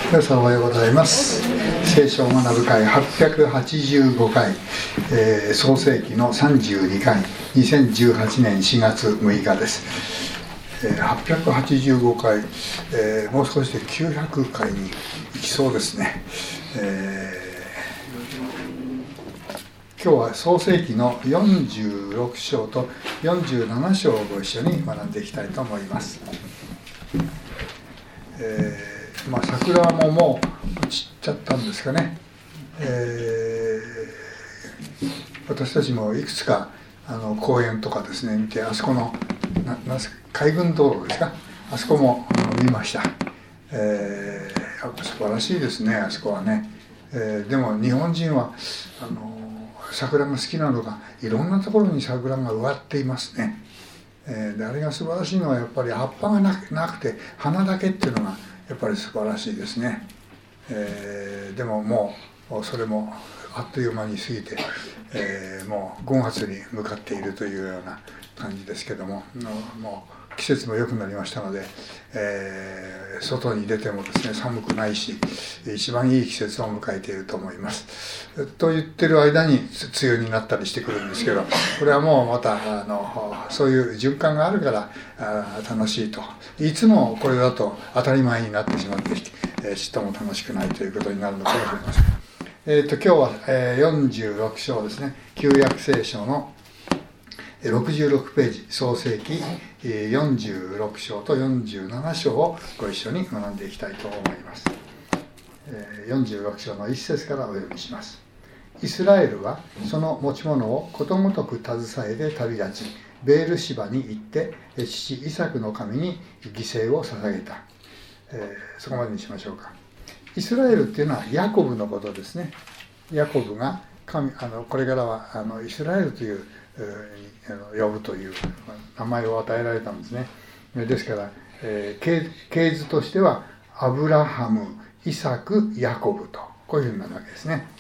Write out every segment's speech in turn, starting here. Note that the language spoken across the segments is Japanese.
皆さんおはようございます。聖書を学ぶ会885回、創世記の32回、2018年4月6日です。885回、もう少しで900回に行きそうですね。今日は創世記の46章と47章をご一緒に学んでいきたいと思います。桜ももう散っちゃったんですかね。私たちもいくつか公園とかですね見て、あそこの海軍道路ですか、あそこも見ました。素晴らしいですね、あそこはね。でも日本人は桜が好きなのか、いろんなところに桜が植わっていますね。であれが素晴らしいのはやっぱり葉っぱがなくて花だけっていうのがやっぱり素晴らしいですね。でももうそれもあっという間に過ぎて、もう5月に向かっているというような感じですけども、もう季節も良くなりましたので、外に出てもですね寒くないし、一番いい季節を迎えていると思います。と言ってる間に梅雨になったりしてくるんですけど、これはもうまたそういう循環があるから楽しいと。いつもこれだと当たり前になってしまってちっとも楽しくないということになるのかもしれません。今日は46章ですね。旧約聖書の66ページ、創世記46章と47章をご一緒に学んでいきたいと思います。46章の1節からお読みします。イスラエルはその持ち物をことごとく携えて旅立ち、ベールシバに行って父イサクの神に犠牲を捧げた。そこまでにしましょうか。イスラエルっていうのはヤコブのことですね。ヤコブがこれからはイスラエルという呼ぶという名前を与えられたんですね。ですから、系図としてはアブラハム、イサク、ヤコブとこういうふうになるわけですね。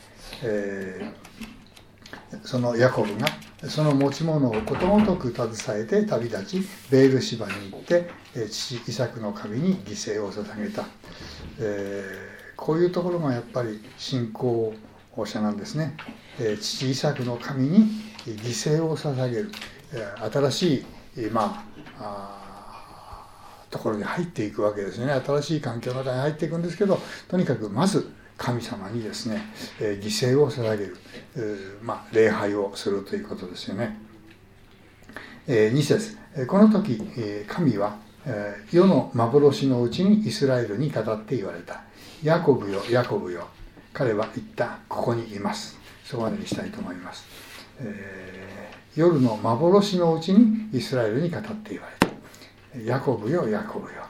そのヤコブがその持ち物をことごとく携えて旅立ち、ベールシバに行って父イサクの神に犠牲を捧げた。こういうところがやっぱり信仰者なんですね。父イサクの神に犠牲を捧げる、新しいところに入っていくわけですね。新しい環境の中に入っていくんですけど、とにかくまず神様にですね、犠牲を捧げる、礼拝をするということですよね。2節、この時神は世の幻のうちにイスラエルに語って言われた。ヤコブよヤコブよ、彼は言った、ここにいます。そこまでにしたいと思います。夜の幻のうちにイスラエルに語って言われた。ヤコブよヤコブよ、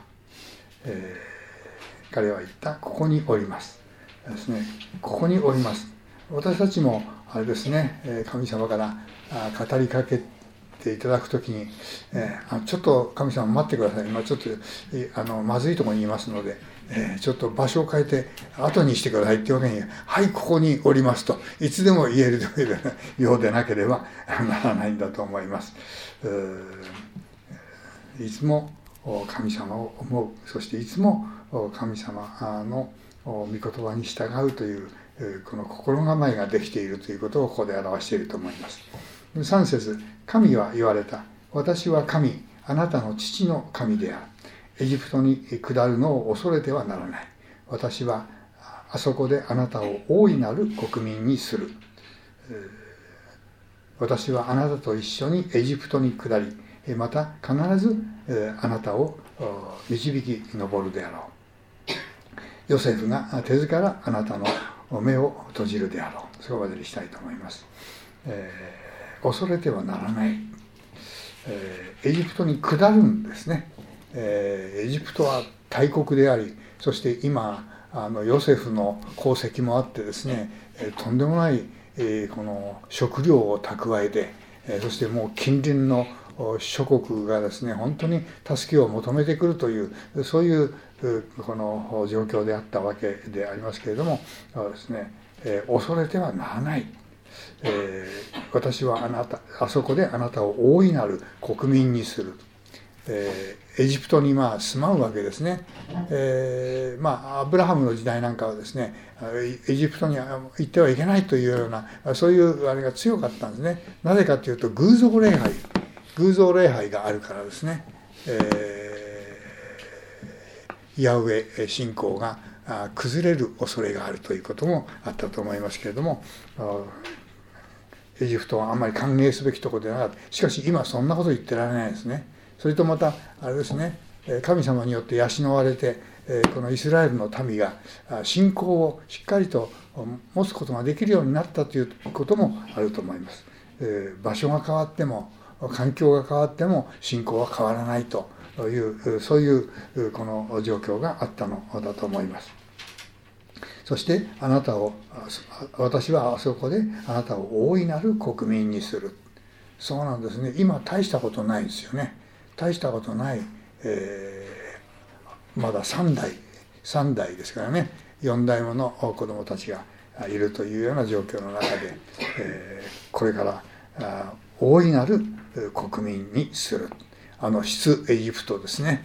彼は言った、ここにおりますですね。ここにおります。私たちもあれですね、神様から語りかけていただくときに、ちょっと神様待ってください、今ちょっとまずいところにいますので、ちょっと場所を変えて後にしてくださいっていうわけに、はい、ここにおりますといつでも言えるようでなければならないんだと思います。いつも神様を思う、そしていつも神様の御言葉に従うというこの心構えができているということをここで表していると思います。3節、神は言われた。私は神、あなたの父の神である。エジプトに下るのを恐れてはならない。私はあそこであなたを大いなる国民にする。私はあなたと一緒にエジプトに下り、また必ずあなたを導き上るであろう。ヨセフが手ずからあなたの目を閉じるであろう。そこまでにしたいと思います。恐れてはならない。エジプトに下るんですね。エジプトは大国であり、そして今ヨセフの功績もあってですね、とんでもないこの食料を蓄えて、そしてもう近隣の諸国がですね本当に助けを求めてくるという、そういうこの状況であったわけでありますけれどもですね、恐れてはならない。私はあそこであなたを大いなる国民にする。 エジプトに住まうわけですね。アブラハムの時代なんかはですね、エジプトに行ってはいけないというようなそういうあれが強かったんですね。なぜかというと偶像礼拝があるからですね。ヤウェ信仰が崩れる恐れがあるということもあったと思いますけれども、エジプトはあんまり歓迎すべきところではなかった。しかし今そんなこと言ってられないですね。それとまたあれですね、神様によって養われてこのイスラエルの民が信仰をしっかりと持つことができるようになったということもあると思います。場所が変わっても環境が変わっても信仰は変わらないというそういうこの状況があったのだと思います。そして私はあそこであなたを大いなる国民にする。そうなんですね。今大したことないですよね。大したことない、まだ3代ですからね、4代目の子供たちがいるというような状況の中で、これから大いなる国民にする。出エジプトですね、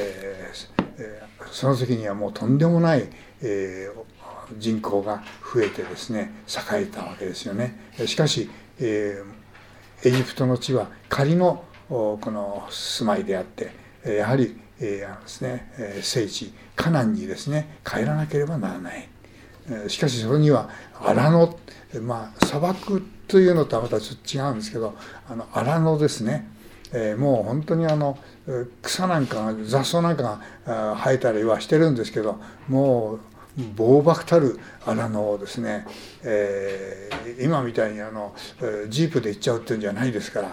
その時にはもうとんでもない、人口が増えてですね栄えたわけですよね。しかし、エジプトの地は仮のこの住まいであって、やはりですね、聖地カナンにですね帰らなければならない。しかしそれには荒野、砂漠というのとはまたちょっと違うんですけど、荒野ですね。もう本当に草なんか雑草なんかが生えたりはしてるんですけど、もう暴漠たる荒野をですね、今みたいにジープで行っちゃうっていうんじゃないですから、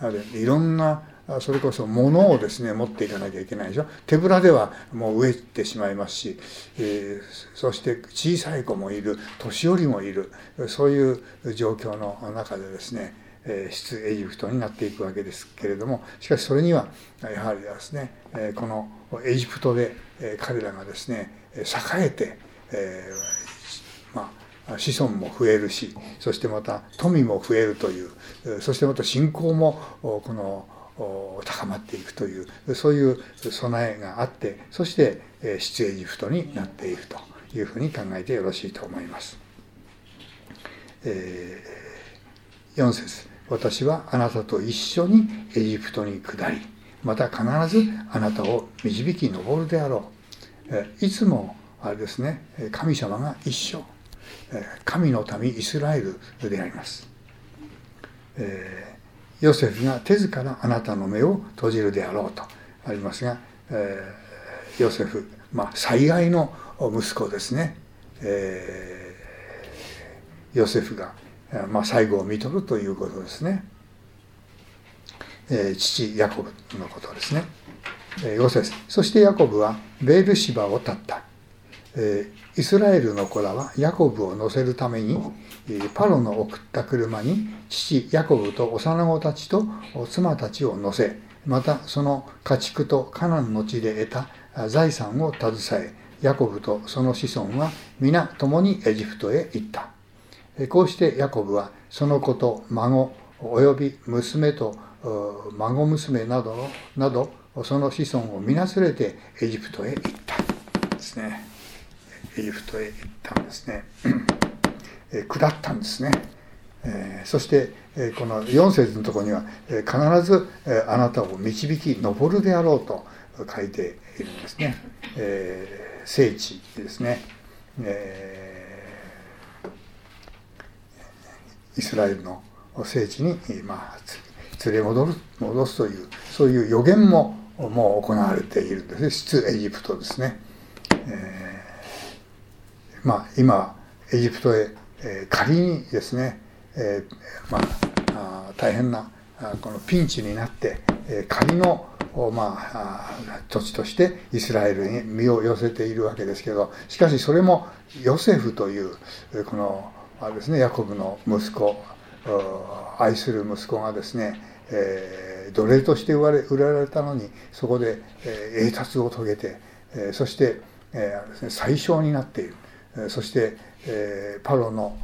いろんなそれこそ物をですね持っていかなきゃいけないでしょ。手ぶらではもう飢えてしまいますし、そして小さい子もいる、年寄りもいる、そういう状況の中でですね、出エジプトになっていくわけですけれども、しかしそれにはやはりですね、このエジプトで彼らがですね栄えて、子孫も増えるし、そしてまた富も増えるという、そしてまた信仰も高まっていくという、そういう備えがあって、そして出エジプトになっていくというふうに考えてよろしいと思います。4節、私はあなたと一緒にエジプトに下り、また必ずあなたを導き上るであろう。いつもあれですね、神様が一緒、神の民イスラエルであります。ヨセフが手ずからあなたの目を閉じるであろうとありますが、ヨセフ、最愛の息子ですね。ヨセフが最後を見とるということですね。父ヤコブのことですね。5節、そしてヤコブはベールシバを立った。イスラエルの子らはヤコブを乗せるためにパロの送った車に父ヤコブと幼子たちと妻たちを乗せ、またその家畜とカナンの地で得た財産を携え、ヤコブとその子孫は皆共にエジプトへ行った。こうしてヤコブはその子と孫および娘と孫娘などその子孫を皆連れてエジプトへ行ったですね。エジプトへ行ったんですね。下ったんですね。そしてこの4節のところには必ずあなたを導き上るであろうと書いているんですね。聖地ですね。イスラエルの聖地に連れ戻すというそういう予言ももう行われているんですね。出エジプトですね。今エジプトへ仮にですね、大変なこのピンチになって仮の土地としてイスラエルに身を寄せているわけですけど、しかしそれもヨセフというこのですね、ヤコブの息子、愛する息子がですね、奴隷として売られたのにそこで栄達を遂げて、そして宰相になっている。そしてパロの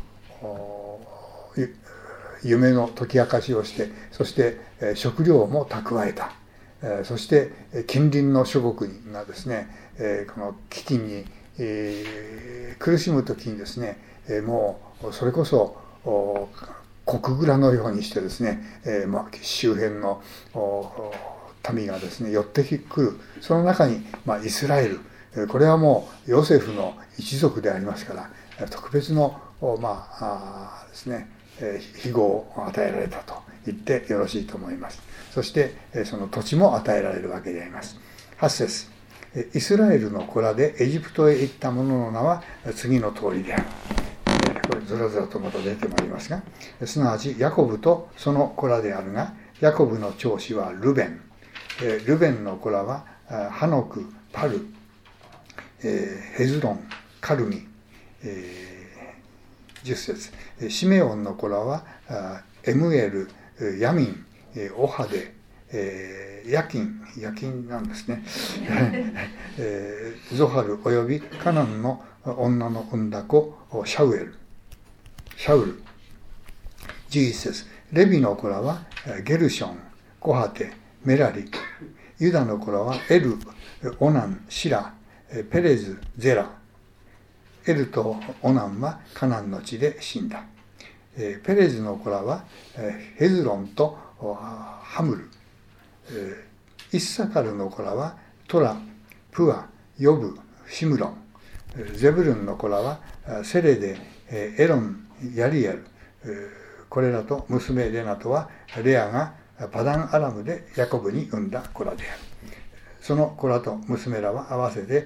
夢の解き明かしをして、そして食料も蓄えた。 そして近隣の諸国がですね、この飢饉に、苦しむ時にですね、もうそれこそ国蔵のようにしてですね、周辺の民がですね寄ってくる。その中に、イスラエル、これはもうヨセフの一族でありますから、特別のですね、庇護を与えられたと言ってよろしいと思います。そしてその土地も与えられるわけであります。8節、イスラエルの子らでエジプトへ行った者の名は次の通りである。これずらずらとまた出てまいりますが、すなわちヤコブとその子らであるが、ヤコブの長子はルベン、ルベンの子らはハノク、パル、ヘズロン、カルミ、10節、シメオンの子らはエムエル、ヤミン、オハデ、ヤキンなんですねゾハルおよびカナンの女の産んだ子シャウル。11節、レビの子らはゲルション、コハテ、メラリ、ユダの子らはエル、オナン、シラ、ペレズ、ゼラ。エルとオナンはカナンの地で死んだ。ペレズの子らはヘズロンとハムル。イッサカルの子らはトラ、プア、ヨブ、シムロン。ゼブルンの子らはセレデ、エロン、ヤリエル。これらと娘レナとはレアがパダンアラムでヤコブに産んだ子らである。その子らと娘らは合わせて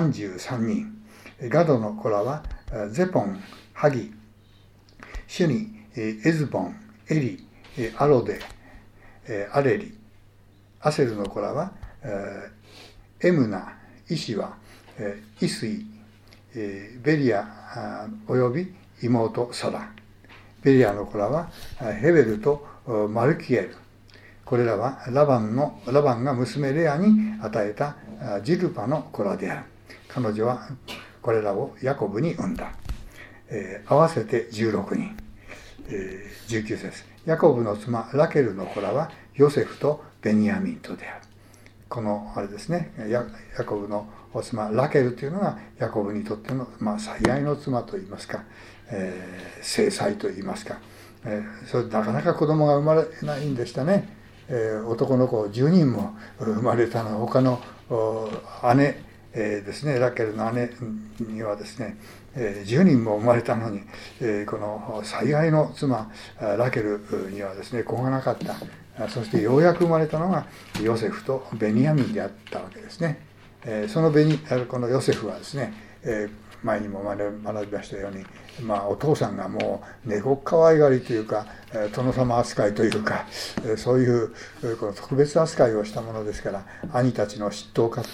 33人。ガドの子らはゼポン、ハギ、シュニ、エズボン、エリ、アロデ、アレリ。アセルの子らはエムナ、イシワ、イスイ、ベリアおよび妹サラ。ベリアの子らはヘベルとマルキエル。これらはラバンが娘レアに与えたジルパの子らである。彼女はこれらをヤコブに産んだ。合わせて16人。19節、ヤコブの妻ラケルの子らはヨセフとベニヤミンとである。このあれですね、ヤコブの妻ラケルというのがヤコブにとっての、最愛の妻といいますか、正妻といいますか、それなかなか子供が生まれないんでしたね。男の子10人も生まれたの。他の姉ですね、ラケルの姉にはですね、10人も生まれたのに、この最愛の妻ラケルにはですね子がなかった。そしてようやく生まれたのがヨセフとベニヤミンであったわけですね。このヨセフはですね、前にも学びましたように、お父さんがもう猫可愛がりというか殿様扱いというか、そういうこの特別扱いをしたものですから、兄たちの嫉妬を買って、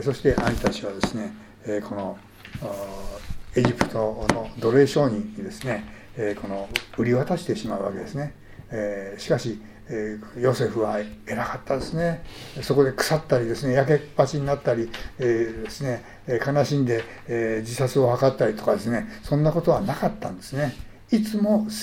そして兄たちはですね、このエジプトの奴隷商人にですね、この売り渡してしまうわけですね。しかしヨセフは偉かったですね。そこで腐ったりですね、焼けっぱちになったり、ですね、悲しんで、自殺を図ったりとかですね、そんなことはなかったんですね。いつも誠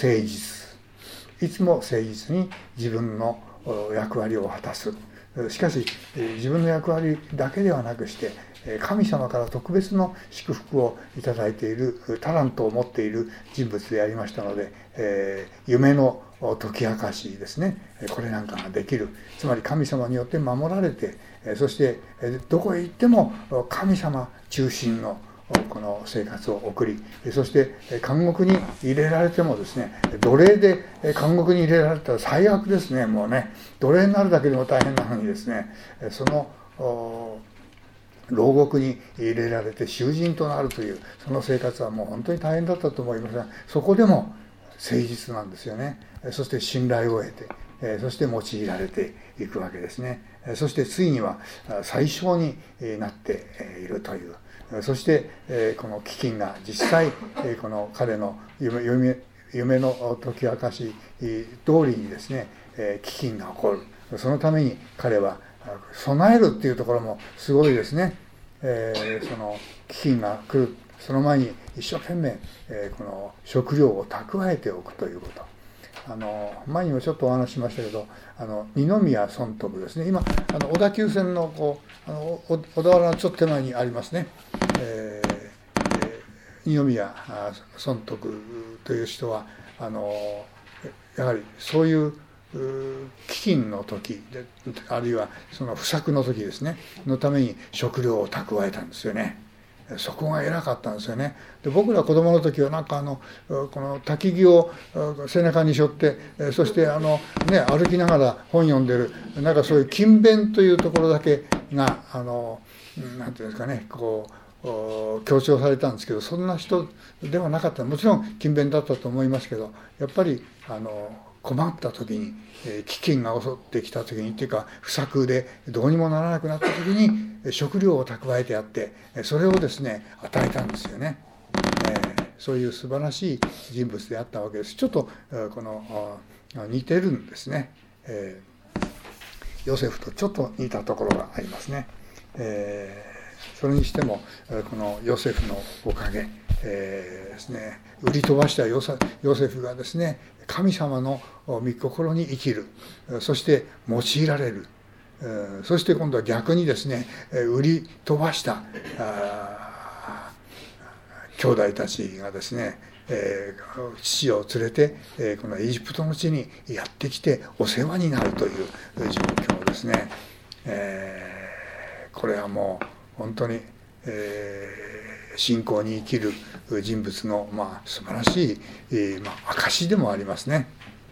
実に自分の役割を果たす。しかし自分の役割だけではなくして、神様から特別の祝福をいただいているタラントを持っている人物でありましたので、夢の解き明かしですね、これなんかができる。つまり神様によって守られて、そしてどこへ行っても神様中心のこの生活を送り、そして監獄に入れられてもですね、奴隷で監獄に入れられたら最悪ですね。もうね、奴隷になるだけでも大変なのにですね、その牢獄に入れられて囚人となるというその生活はもう本当に大変だったと思いますが、そこでも誠実なんですよね。そして信頼を得て、そして用いられていくわけですね。そしてついには最小になっているという。そしてこの飢饉が実際この彼の夢の解き明かし通りにですね、飢饉が起こる。そのために彼は備えるっていうところもすごいですね。その飢饉が来るその前に一生懸命この食料を蓄えておくということ。 前にもちょっとお話ししましたけど、二宮尊徳ですね。今小田急線の小田原のちょっと手前にありますね。二宮尊徳という人はやはりそういう飢饉の時で、あるいはその不作の時ですねのために食料を蓄えたんですよね。そこが偉かったんですよね。で、僕ら子供の時はなんかこの焚き木を背中に背負って、そして歩きながら本読んでる、なんかそういう勤勉というところだけがなんていうんですかね、強調されたんですけど、そんな人ではなかった。もちろん勤勉だったと思いますけど、やっぱり困った時に、飢饉が襲ってきた時にっていうか、不作でどうにもならなくなった時に食料を蓄えてやって、それをですね与えたんですよね。そういう素晴らしい人物であったわけです。ちょっと似てるんですね。ヨセフとちょっと似たところがありますね。それにしてもこのヨセフのおかげですね、売り飛ばしたヨセフがですね、神様の御心に生きる、そして用いられる、そして今度は逆にですね、売り飛ばした兄弟たちがですね、父を連れてこのエジプトの地にやってきてお世話になるという状況ですね。これはもう本当に信仰に生きる人物の素晴らしい証でもありますね。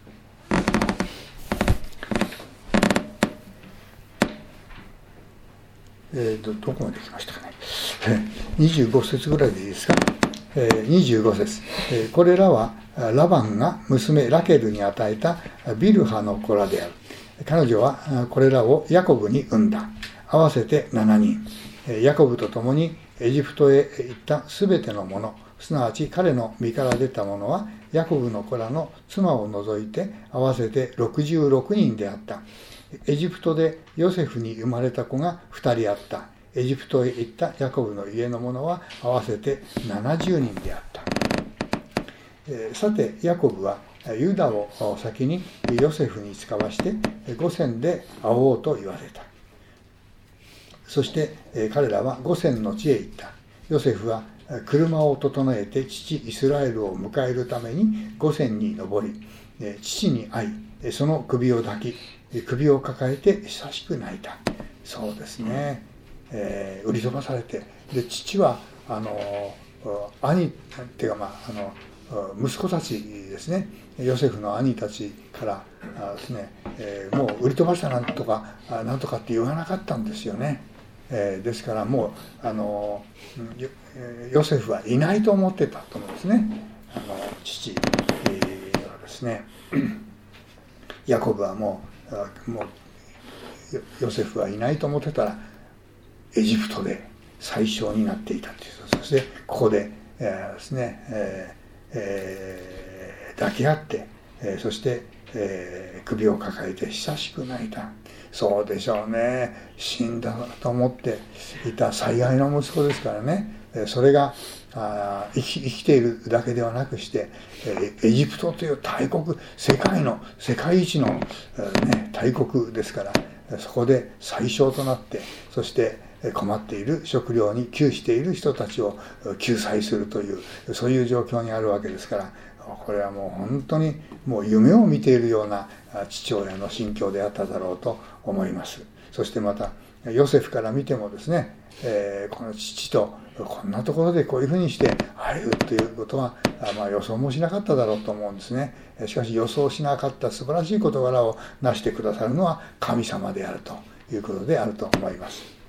どこまで来ましたかね。25節ぐらいでいいですか。25節、これらはラバンが娘ラケルに与えたビルハの子らである。彼女はこれらをヤコブに産んだ。合わせて7人。ヤコブと共にエジプトへ行ったすべてのもの、すなわち彼の身から出たものはヤコブの子らの妻を除いて合わせて66人であった。エジプトでヨセフに生まれた子が2人あった。エジプトへ行ったヤコブの家の者は合わせて70人であった。さてヤコブはユダを先にヨセフに使わしてゴセンで会おうと言わせた。そして彼らはゴセンの地へ行った。ヨセフは車を整えて父イスラエルを迎えるためにゴセンに登り、父に会い、その首を抱き、首を抱えて久しく泣いた。そうですね、売り飛ばされて、で父は兄っていうか息子たちですね、ヨセフの兄たちからですね、もう売り飛ばしたなんとかって言わなかったんですよね。ですからもうヨセフはいないと思ってたと思うんですね。父はですね、ヤコブはもうヨセフはいないと思ってたらエジプトで宰相になっていたという。そしてここでですね、抱き合って、そして、首を抱えて久しく泣いた。そうでしょうね。死んだと思っていた最愛の息子ですからね。それが生きているだけではなくして、エジプトという大国、世界一の、大国ですから、そこで宰相となって、そして困っている食料に窮している人たちを救済するという、そういう状況にあるわけですから、これはもう本当にもう夢を見ているような父親の心境であっただろうと思います。そしてまたヨセフから見てもですね、この父とこんなところでこういうふうにして会えるということは、予想もしなかっただろうと思うんですね。しかし予想しなかった素晴らしい事柄を成してくださるのは神様であるということであると思います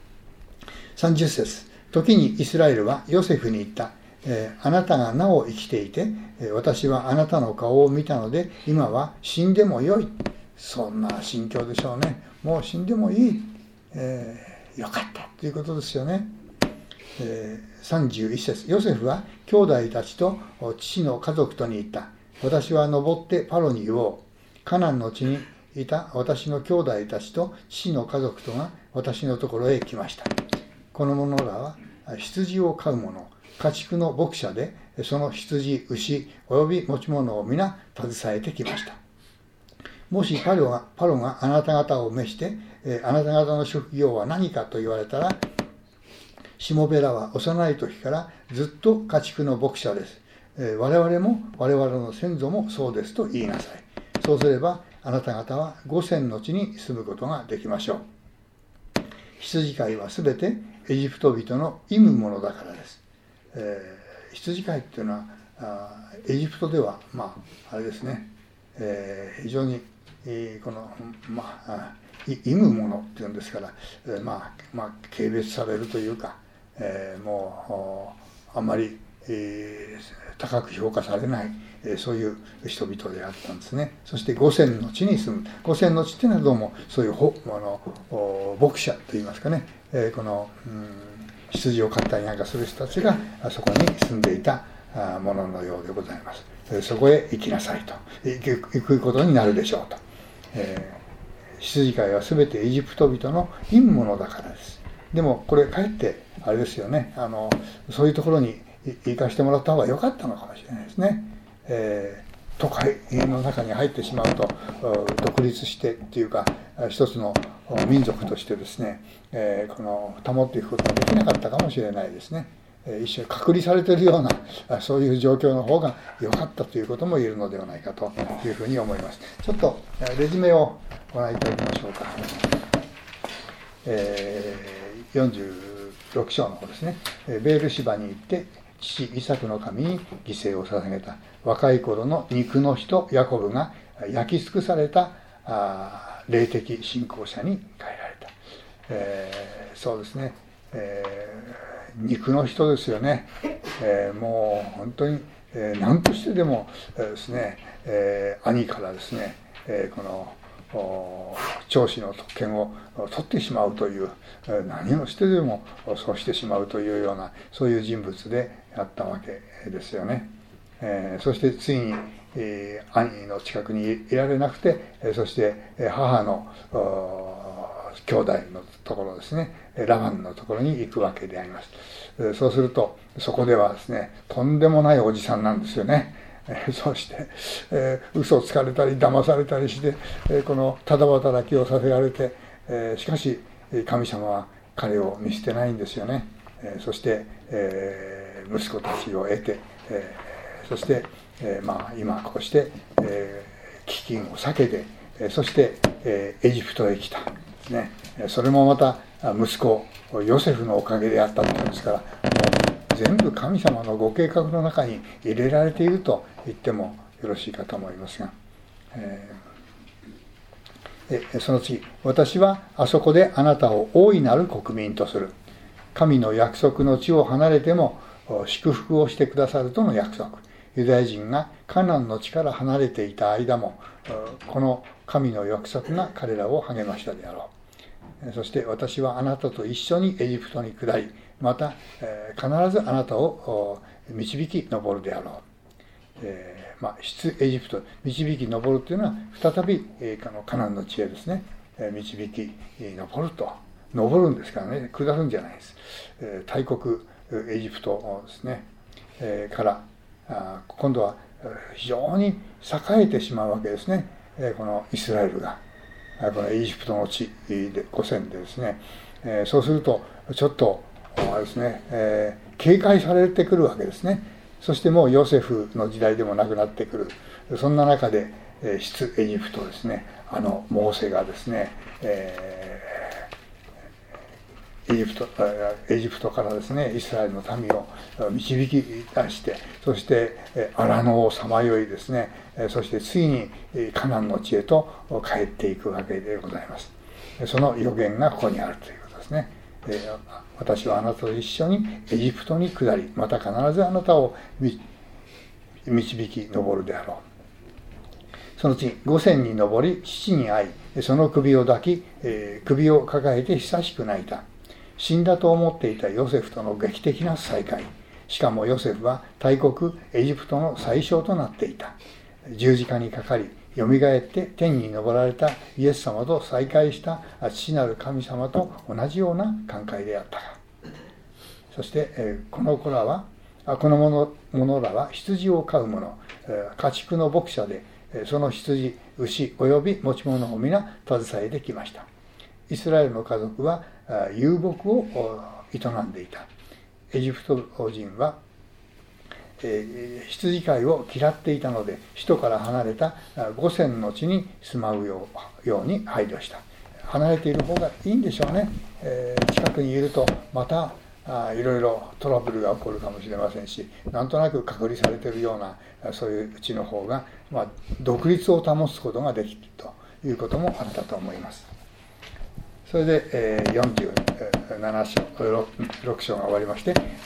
。30節、時にイスラエルはヨセフに言った。あなたがなお生きていて、私はあなたの顔を見たので今は死んでもよい。そんな心境でしょうね。もう死んでもいい、よかったということですよね。31節、ヨセフは兄弟たちと父の家族とに言った。私は登ってパロに言おう。カナンの地にいた私の兄弟たちと父の家族とが私のところへ来ました。この者らは羊を飼う者、家畜の牧者で、その羊、牛および持ち物を皆携えてきました。 もしパロがあなた方を召して、あなた方の職業は何かと言われたら、しもべらは幼い時からずっと家畜の牧者です。我々の先祖もそうですと言いなさい。そうすればあなた方はゴセンの地に住むことができましょう。羊飼いはすべてエジプト人の忌むものだからです。羊飼いっていうのはエジプトではあれですね、非常にこの忌むものっていうんですから、軽蔑されるというか、もうあんまり、高く評価されない、そういう人々であったんですね。そしてゴセンの地に住む。ゴセンの地っていうのはどうもそういう牧者といいますかね、この、羊を飼ったりなんかする人たちがそこに住んでいたもののようでございます。そこへ行きなさいと、行くことになるでしょうと。羊飼いは全てエジプト人の忌むものだからです。でもこれかえってあれですよね、そういうところに行かしてもらった方が良かったのかもしれないですね。都会の中に入ってしまうと独立してっていうか一つの民族としてですね、保っていくことができなかったかもしれないですね。一緒に隔離されているようなそういう状況の方が良かったということも言えるのではないかというふうに思います。ちょっとレジュメをご覧いただきましょうか。46章の方ですね。ベールシバに行って父イサクの神に犠牲を捧げた若い頃の肉の人ヤコブが焼き尽くされた霊的信仰者に変えられた。そうですね、肉の人ですよね。もう本当に、何としてでもですね、兄からですね、この長子の特権を取ってしまうという、何をしてでもそうしてしまうというようなそういう人物であったわけですよね。そしてついに、兄の近くにいられなくて、そして母の兄弟のところですね、ラバンのところに行くわけであります。そうするとそこではですね、とんでもないおじさんなんですよね。そして、嘘をつかれたり騙されたりして、このただ働きをさせられて、しかし神様は彼を見捨てないんですよね。そして、息子たちを得て、そして、今こうして、飢饉を避けて、そして、エジプトへ来た、ね。それもまた息子ヨセフのおかげであったというんですから、もう全部神様のご計画の中に入れられていると言ってもよろしいかと思いますが、その次、私はあそこであなたを大いなる国民とする。神の約束の地を離れても祝福をしてくださるとの約束。ユダヤ人がカナンの地から離れていた間もこの神の約束が彼らを励ましたであろう。そして私はあなたと一緒にエジプトに下り、また必ずあなたを導き上るであろう。出エジプト、導き上るというのは再びカナンの地へですね、導き上ると、上るんですからね、下るんじゃないです。大国エジプトですね、から今度は非常に栄えてしまうわけですね。このイスラエルがこのエジプトの地でゴセンでですね、そうするとちょっとですね、警戒されてくるわけですね。そしてもうヨセフの時代でもなくなってくる。そんな中で出エジプトですね、モーセがですね、エジプトからですね、イスラエルの民を導き出して、そして荒野をさまよいですね、そしてついにカナンの地へと帰っていくわけでございます。その予言がここにあるということですね。私はあなたと一緒にエジプトに下り、また必ずあなたを導き上るであろう。その次、ゴセンに上り父に会い、その首を抱き、首を抱えて久しく泣いた。死んだと思っていたヨセフとの劇的な再会。しかもヨセフは大国エジプトの宰相となっていた。十字架にかかり、よみがえって天に昇られたイエス様と再会した父なる神様と同じような感慨であったが、そして、この者らは羊を飼う者、家畜の牧者で、その羊牛および持ち物を皆携えてきました。イスラエルの家族は遊牧を営んでいた。エジプト人は羊飼いを嫌っていたので、首都から離れたゴセンの地に住まうように配慮した。離れている方がいいんでしょうね。近くにいるとまたいろいろトラブルが起こるかもしれませんし、なんとなく隔離されているようなそういう地の方が、独立を保つことができるということもあったと思います。それで47章6章が終わりまして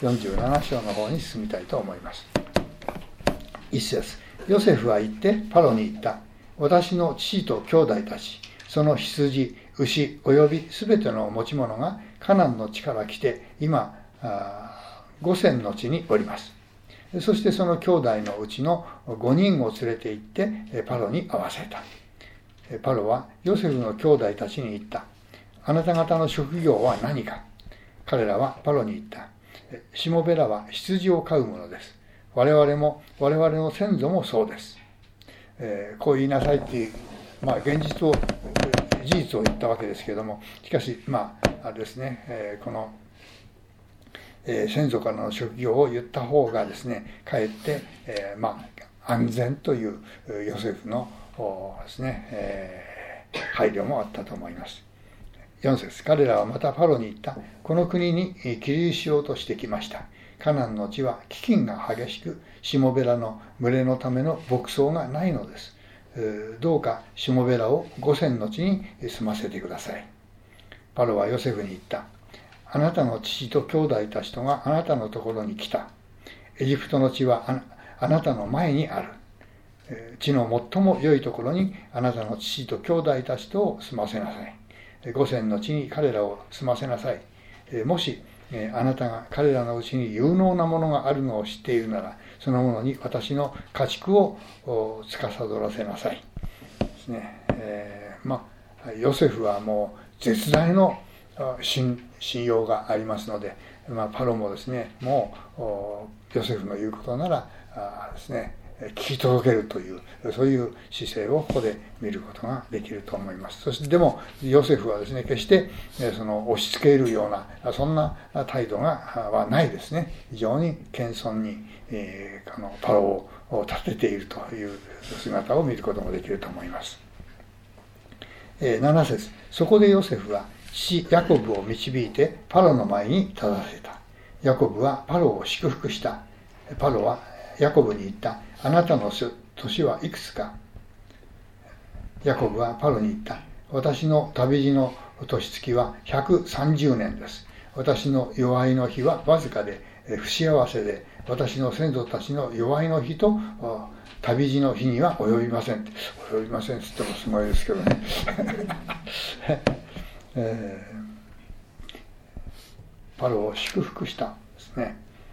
、47章の方に進みたいと思います。一節、ヨセフは言ってパロに言った。私の父と兄弟たち、その羊、牛およびすべての持ち物がカナンの地から来て、今ゴセンの地におります。そしてその兄弟のうちの5人を連れて行ってパロに会わせた。パロはヨセフの兄弟たちに言った。あなた方の職業は何か。彼らはパロに言った。しもべらは羊を飼うものです。我々の先祖もそうです。こう言いなさいっていう、事実を言ったわけですけれども、しかし、あれですね、この、先祖からの職業を言った方がですね、かえって、安全というヨセフのですね、配慮もあったと思います。4節、彼らはまたパロに言った。この国に起立しようとしてきました。カナンの地は飢饉が激しく、しもべらの群れのための牧草がないのです。どうかしもべらをゴセンの地に住ませてください。パロはヨセフに言った。あなたの父と兄弟たちとがあなたのところに来た。エジプトの地はあなたの前にある。地の最も良いところにあなたの父と兄弟たちとを住ませなさい。ゴセンの地に彼らを住ませなさい。もしあなたが彼らのうちに有能なものがあるのを知っているなら、そのものに私の家畜を司らせなさい。ですね。ヨセフはもう絶大の信用がありますので、パロもですね、もうヨセフの言うことならですね、聞き届けるという、そういう姿勢をここで見ることができると思います。そしてでもヨセフはですね、決してその押し付けるようなそんな態度はないですね。非常に謙遜に、パロを立てているという姿を見ることもできると思います。7節、そこでヨセフは父ヤコブを導いてパロの前に立たせた。ヤコブはパロを祝福した。パロはヤコブに言った。あなたの年はいくつか。ヤコブはパロに言った。私の旅路の年月は130年です。私の祝いの日はわずかで不幸せで、私の先祖たちの祝いの日と旅路の日には及びません。及びませんって言ってもすごいですけどね。パロを祝福したですね。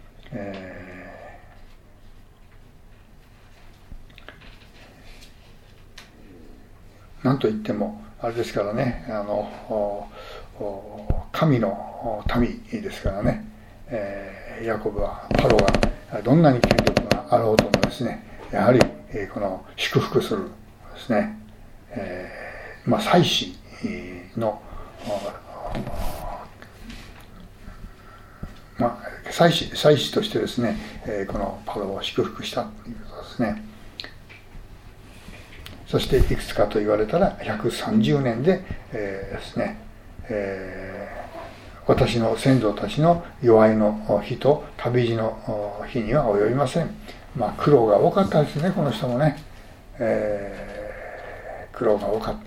なんといってもあれですからね、神の民ですからね、ヤコブはパロがどんなに権力があろうともですね、やはりこの祝福するですね、祭司の祭司としてですね、このパロを祝福したということですね。そしていくつかと言われたら130年で、ですね、私の先祖たちの祝いの日と旅路の日には及びません。苦労が多かったですね、この人もね。苦労が多かった。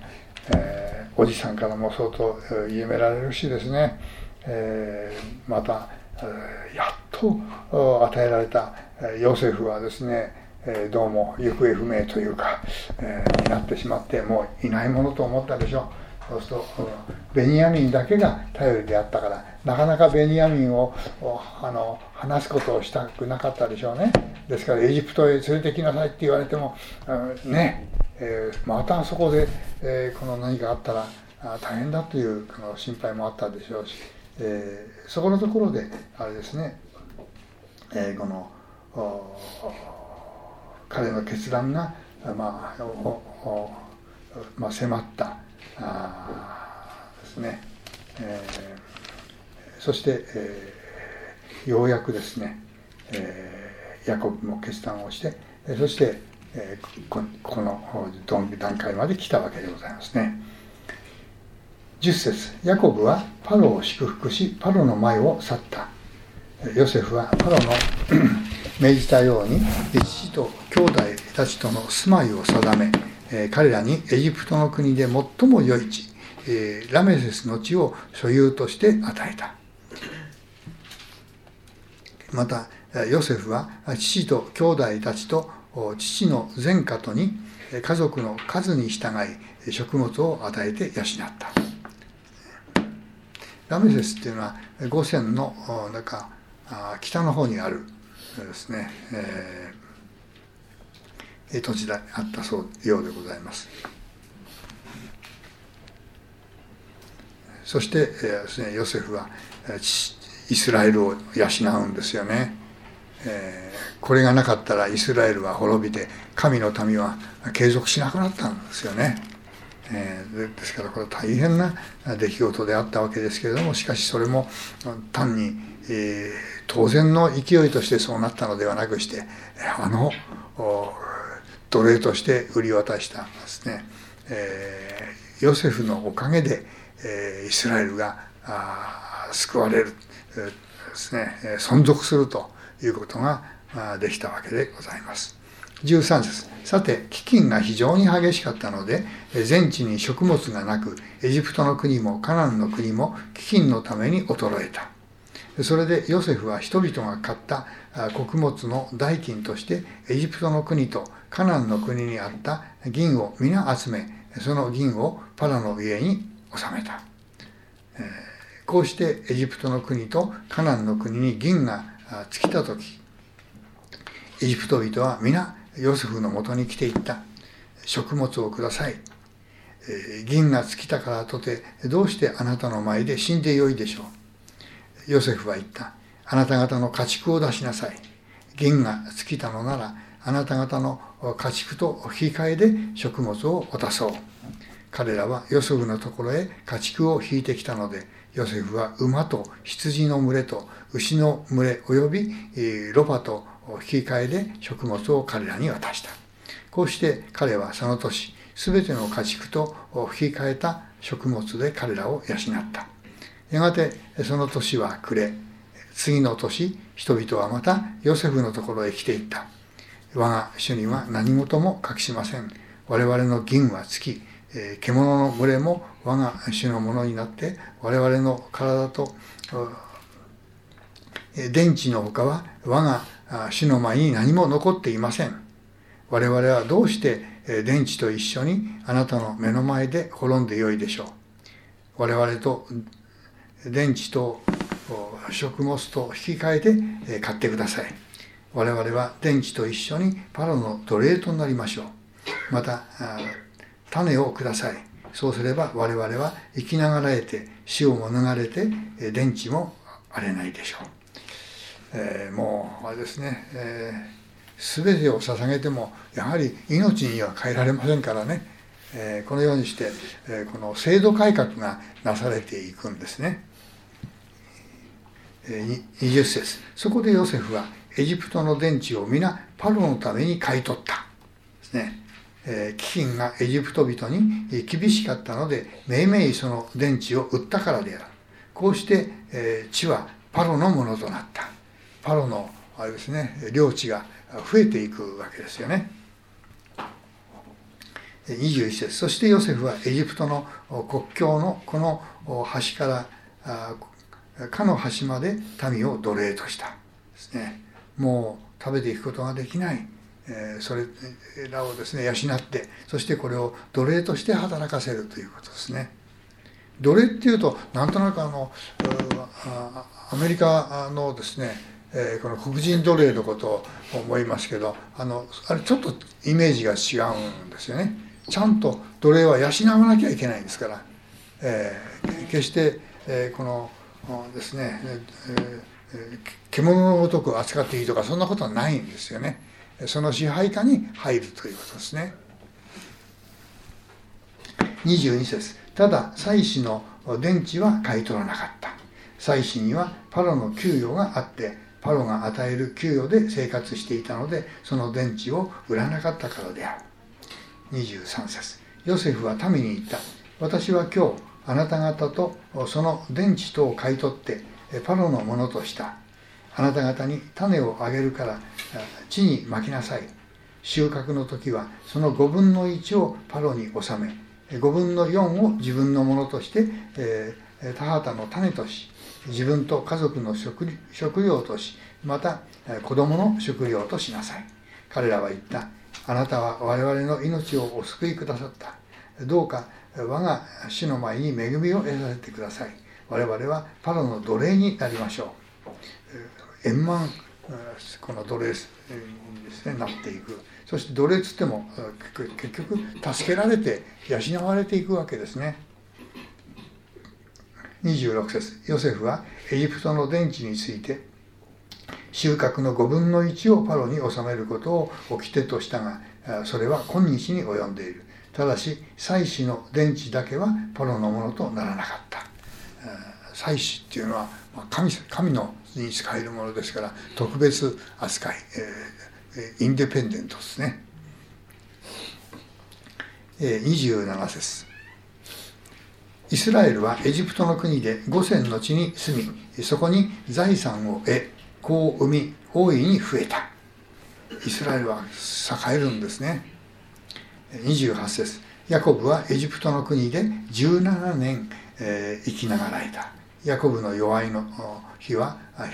おじさんからも相当いめられるしですね、またやっと与えられたヨセフはですね、どうも行方不明というか、になってしまってもういないものと思ったでしょう。そうするとベニヤミンだけが頼りであったから、なかなかベニヤミンを話すことをしたくなかったでしょうね。ですからエジプトへ連れてきなさいって言われてもまたそこで、この何かあったら大変だという心配もあったでしょうし、そこのところであれですね、この彼の決断が迫ったですね、そして、ようやくですね、ヤコブも決断をして、そして、この段階まで来たわけでございますね。10節、ヤコブはパロを祝福し、パロの前を去った。ヨセフはパロの命じたように父と兄弟たちとの住まいを定め、彼らにエジプトの国で最も良い地、ラメセスの地を所有として与えた。またヨセフは父と兄弟たちと父の全家とに家族の数に従い食物を与えて養った。ラメセスっていうのはゴセンの北の方にあるですね、土地であったようでございます。そしてですね、ヨセフはイスラエルを養うんですよね。これがなかったらイスラエルは滅びて神の民は継続しなくなったんですよね。ですからこれは大変な出来事であったわけですけれども、しかしそれも単に、当然の勢いとしてそうなったのではなくして、奴隷として売り渡したですね、ヨセフのおかげで、イスラエルが救われるですね、存続するということができたわけでございます。13節、さて飢饉が非常に激しかったので全地に食物がなく、エジプトの国もカナンの国も飢饉のために衰えた。それでヨセフは人々が買った穀物の代金としてエジプトの国とカナンの国にあった銀を皆集め、その銀をパラの家に納めた。こうしてエジプトの国とカナンの国に銀が尽きたとき、エジプト人は皆ヨセフのもとに来ていった。食物をください。銀が尽きたからとてどうしてあなたの前で死んでよいでしょう。ヨセフは言った。あなた方の家畜を出しなさい。銀が尽きたのならあなた方の家畜と引き換えで食物を渡そう。彼らはヨセフのところへ家畜を引いてきたので、ヨセフは馬と羊の群れと牛の群れおよびロバと引き換えで食物を彼らに渡した。こうして彼はその年すべての家畜と引き換えた食物で彼らを養った。やがてその年は暮れ、次の年人々はまたヨセフのところへ来ていった。我が主には何事も隠しません。我々の銀は尽き、獣の群れも我が主のものになって、我々の体と電池のほかは我が主の前に何も残っていません。我々はどうして電池と一緒にあなたの目の前で滅んでよいでしょう。我々と電池と食物と引き換えて買ってください。我々は電池と一緒にパロの奴隷となりましょう。また種をください。そうすれば我々は生きながらえて死をも逃れて電池も荒れないでしょう。もうあれですね、全てを捧げてもやはり命には変えられませんからね、このようにして、この制度改革がなされていくんですね。20節、そこでヨセフはエジプトの電池を皆パロのために買い取ったですね。飢饉がエジプト人に厳しかったのでめいめいその電池を売ったからである。こうして、地はパロのものとなった。パロのあれですね、領地が増えていくわけですよね。21節、そしてヨセフはエジプトの国境のこの端からかの端まで民を奴隷としたですね。もう食べていくことができない、それらをですね養って、そしてこれを奴隷として働かせるということですね。奴隷っていうとなんとなくアメリカのですね、この黒人奴隷のことを思いますけど、あれちょっとイメージが違うんですよね。ちゃんと奴隷は養わなきゃいけないんですから、決して、このですね、獣のごとく扱っていいとかそんなことはないんですよね。その支配下に入るということですね。 22節、ただ祭司の田地は買い取らなかった。祭司にはパロの給与があって、パロが与える給与で生活していたので、その田地を売らなかったからである。23節、ヨセフは民に言った。私は今日あなた方とその田地とを買い取ってパロのものとした。あなた方に種をあげるから地にまきなさい。収穫の時はその5分の1をパロに納め、5分の4を自分のものとして田畑の種とし、自分と家族の食料とし、また子供の食料としなさい。彼らは言った。あなたは我々の命をお救いくださった。どうか我が主の前に恵みを得させてください。我々はパロの奴隷になりましょう。円満、この奴隷ですね、なっていく。そして奴隷つっても結局助けられて養われていくわけですね。26節、ヨセフはエジプトの田地について収穫の5分の1をパロに納めることを掟としたが、それは今日に及んでいる。ただし祭司の田地だけはパロのものとならなかった。祭司っていうのは神のに使えるものですから、特別扱い、インデペンデントですね。27節、イスラエルはエジプトの国でゴセンの地に住み、そこに財産を得、子を産み、大いに増えた。イスラエルは栄えるんですね。28節、ヤコブはエジプトの国で17年、生きながらえた。ヤコブの弱いの日は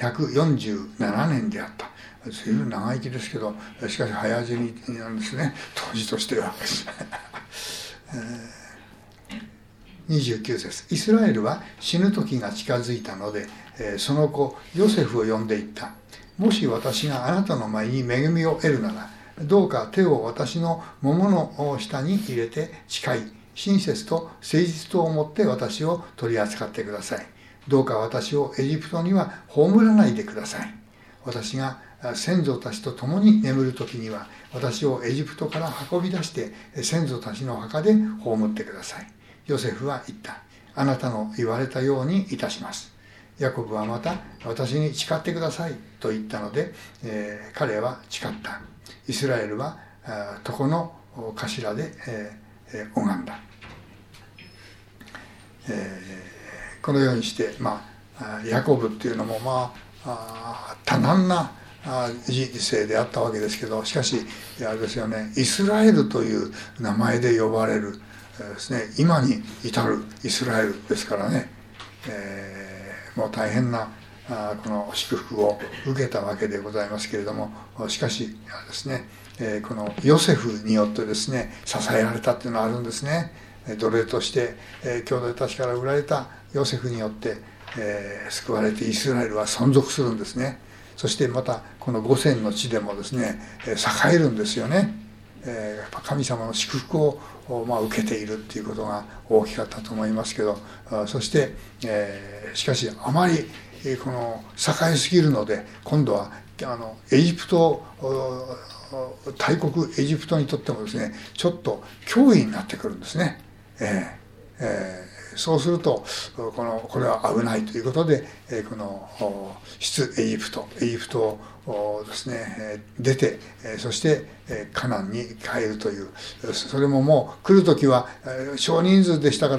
147年であった。随分長生きですけど、しかし早死になんですね、当時としては。29節、イスラエルは死ぬ時が近づいたので、その子ヨセフを呼んでいった。もし私があなたの前に恵みを得るなら、どうか手を私の桃の下に入れて誓い、親切と誠実とをもって私を取り扱ってください。どうか私をエジプトには葬らないでください。私が先祖たちと共に眠る時には、私をエジプトから運び出して先祖たちの墓で葬ってください。ヨセフは言った。あなたの言われたようにいたします。ヤコブはまた、私に誓ってくださいと言ったので、彼は誓った。イスラエルは床の頭で拝んだ。このようにして、ヤコブっていうのも多難な人生であったわけですけど、しかしあれですよね、イスラエルという名前で呼ばれるですね、今に至るイスラエルですからね、もう大変なこの祝福を受けたわけでございますけれども、しかしですね、このヨセフによってですね、支えられたっていうのがあるんですね。奴隷として、兄弟たちから売られたヨセフによって、救われてイスラエルは存続するんですね。そしてまたこのゴセンの地でもですね、栄えるんですよね。やっぱ神様の祝福を受けているっていうことが大きかったと思いますけど、そして、しかしあまりこの栄えすぎるので、今度はエジプト大国エジプトにとってもですね、ちょっと脅威になってくるんですね。そうするとこれは危ないということで、この出エジプトをですね出て、そしてカナンに帰るという、それももう来る時は少人数でしたから、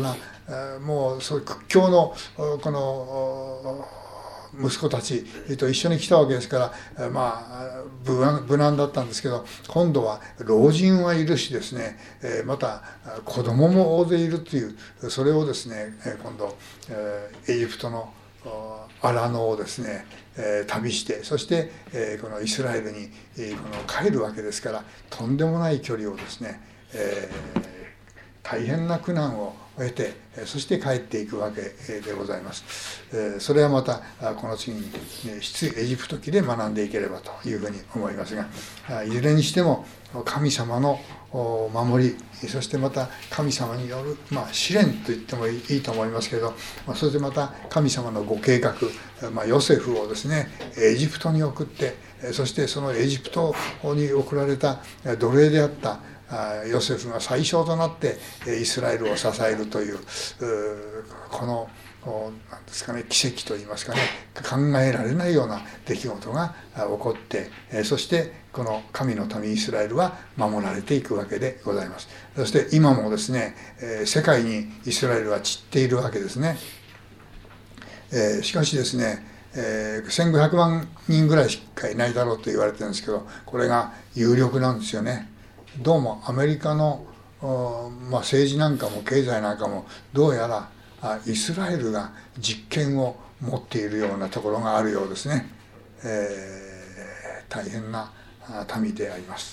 もうそういう屈強のこの息子たちと一緒に来たわけですから、無難だったんですけど、今度は老人はいるしですね、また子供も大勢いるという、それをですね、今度エジプトの荒野をですね旅して、そしてこのイスラエルに帰るわけですから、とんでもない距離をですね、大変な苦難を得て、そして帰っていくわけでございます。それはまたこの次に出エジプト記で学んでいければというふうに思いますが、いずれにしても神様の守り、そしてまた神様による試練と言ってもいいと思いますけど、そしてまた神様のご計画、ヨセフをですねエジプトに送って、そしてそのエジプトに送られた奴隷であったヨセフが最小となってイスラエルを支えるというこのなんですかね、奇跡といいますかね、考えられないような出来事が起こって、そしてこの神の民イスラエルは守られていくわけでございます。そして今もですね、世界にイスラエルは散っているわけですね。しかしですね、1500万人ぐらいしかいないだろうと言われてるんですけど、これが有力なんですよね。どうもアメリカの、政治なんかも経済なんかもどうやらイスラエルが実権を持っているようなところがあるようですね。大変な民であります。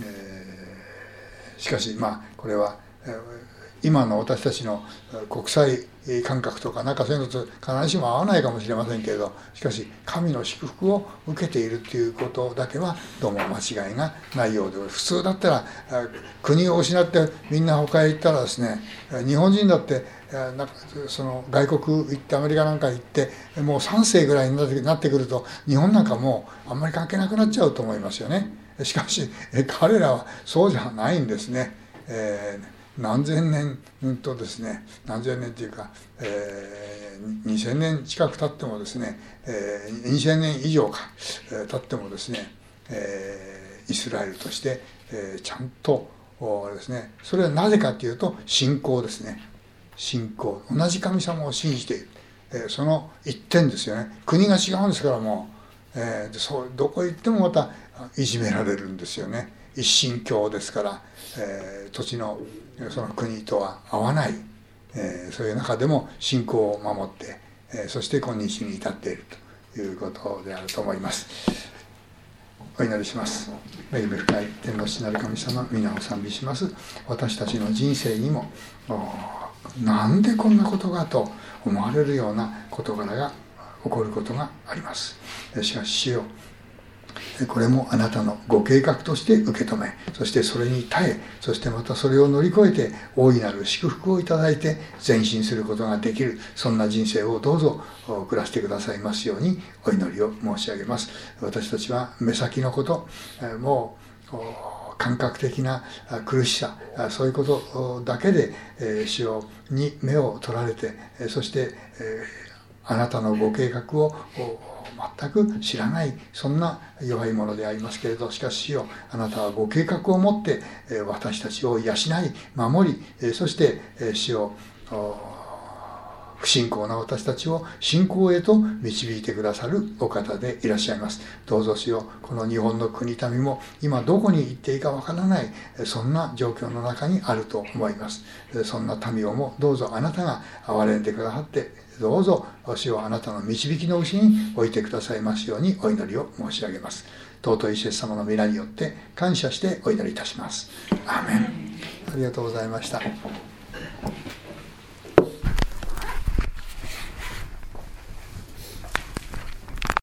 しかしこれは今の私たちの国際感覚とかなんかそういうのと必ずしも合わないかもしれませんけれど、しかし神の祝福を受けているということだけはどうも間違いがないようで、普通だったら国を失ってみんな他へ行ったらですね、日本人だってなんかその外国行ってアメリカなんか行ってもう3世ぐらいになってくると日本なんかもうあんまり関係なくなっちゃうと思いますよね。しかし彼らはそうじゃないんですね。何千年とですね、何千年というか、2000年近く経ってもですね、2000年以上か経ってもですね、イスラエルとして、ちゃんとですね、それはなぜかというと信仰ですね。信仰、同じ神様を信じている、その一点ですよね。国が違うんですからもう、どこ行ってもまたいじめられるんですよね。一神教ですから、土地のその国とは合わない、そういう中でも信仰を守って、そして今日に至っているということであると思います。お祈りします。恵み深い天の父なる神様、皆を賛美します。私たちの人生にもなんでこんなことがと思われるような事柄が起こることがあります。しかし主よ、これもあなたのご計画として受け止め、そしてそれに耐え、そしてまたそれを乗り越えて大いなる祝福をいただいて前進することができる、そんな人生をどうぞ送らせてくださいますようにお祈りを申し上げます。私たちは目先のこと、もう感覚的な苦しさ、そういうことだけで主に目を取られて、そしてあなたのご計画を全く知らない、そんな弱いものでありますけれど、しかし主よ、あなたはご計画を持って私たちを養い守り、そして主よ、不信仰な私たちを信仰へと導いてくださるお方でいらっしゃいます。どうぞ主よ、この日本の国民も今どこに行っていいかわからない、そんな状況の中にあると思います。そんな民をもどうぞあなたが憐れんでくださって、どうぞ主をあなたの導きのうちに置いてくださいますようにお祈りを申し上げます。尊いイエス様の皆によって感謝してお祈りいたします。アーメン。ありがとうございました。